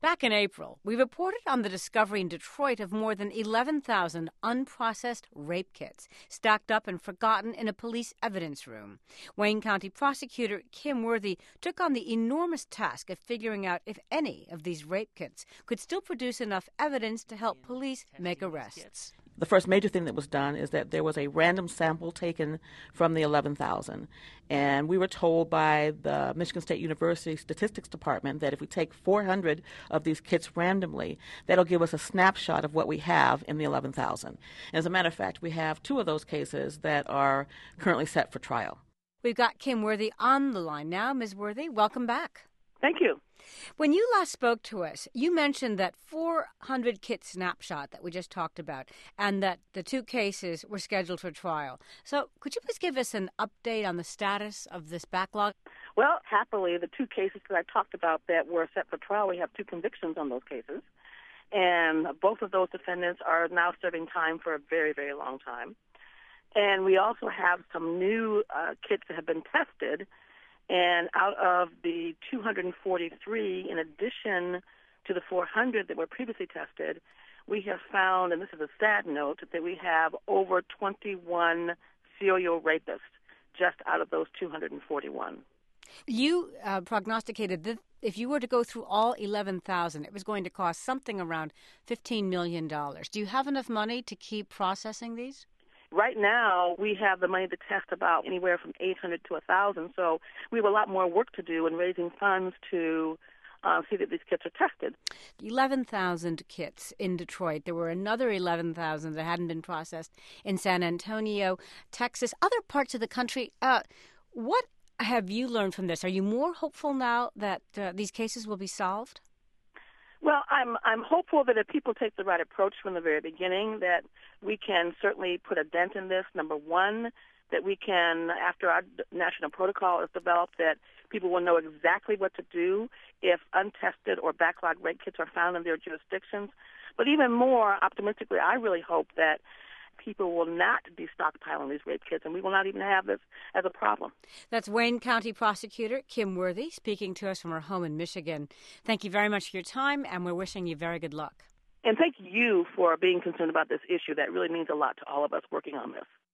Back in April, we reported on the discovery in Detroit of more than 11,000 unprocessed rape kits stacked up and forgotten in a police evidence room. Wayne County prosecutor Kim Worthy took on the enormous task of figuring out if any of these rape kits could still produce enough evidence to help police make arrests. The first major thing that was done is that there was a random sample taken from the 11,000. And we were told by the Michigan State University Statistics Department that if we take 400 of these kits randomly, that'll give us a snapshot of what we have in the 11,000. As a matter of fact, we have 2 of those cases that are currently set for trial. We've got Kim Worthy on the line now. Ms. Worthy, welcome back. Thank you. When you last spoke to us, you mentioned that 400 kit snapshot that we just talked about and that the 2 cases were scheduled for trial. So could you please give us an update on the status of this backlog? Well, happily, the 2 cases that I talked about that were set for trial, we have 2 convictions on those cases. And both of those defendants are now serving time for a very, very long time. And we also have some new kits that have been tested. And out of the 243, in addition to the 400 that were previously tested, we have found, and this is a sad note, that we have over 21 serial rapists just out of those 241. You prognosticated that if you were to go through all 11,000, it was going to cost something around $15 million. Do you have enough money to keep processing these? Right now, we have the money to test about anywhere from 800 to 1,000, so we have a lot more work to do in raising funds to see that these kits are tested. 11,000 kits in Detroit. There were another 11,000 that hadn't been processed in San Antonio, Texas, other parts of the country. What have you learned from this? Are you more hopeful now that these cases will be solved? Well, I'm hopeful that if people take the right approach from the very beginning, that we can certainly put a dent in this. Number one, that we can, after our national protocol is developed, that people will know exactly what to do if untested or backlogged rape kits are found in their jurisdictions. But even more optimistically, I really hope that people will not be stockpiling these rape kits, and we will not even have this as a problem. That's Wayne County Prosecutor Kim Worthy speaking to us from her home in Michigan. Thank you very much for your time, and we're wishing you very good luck. And thank you for being concerned about this issue. That really means a lot to all of us working on this.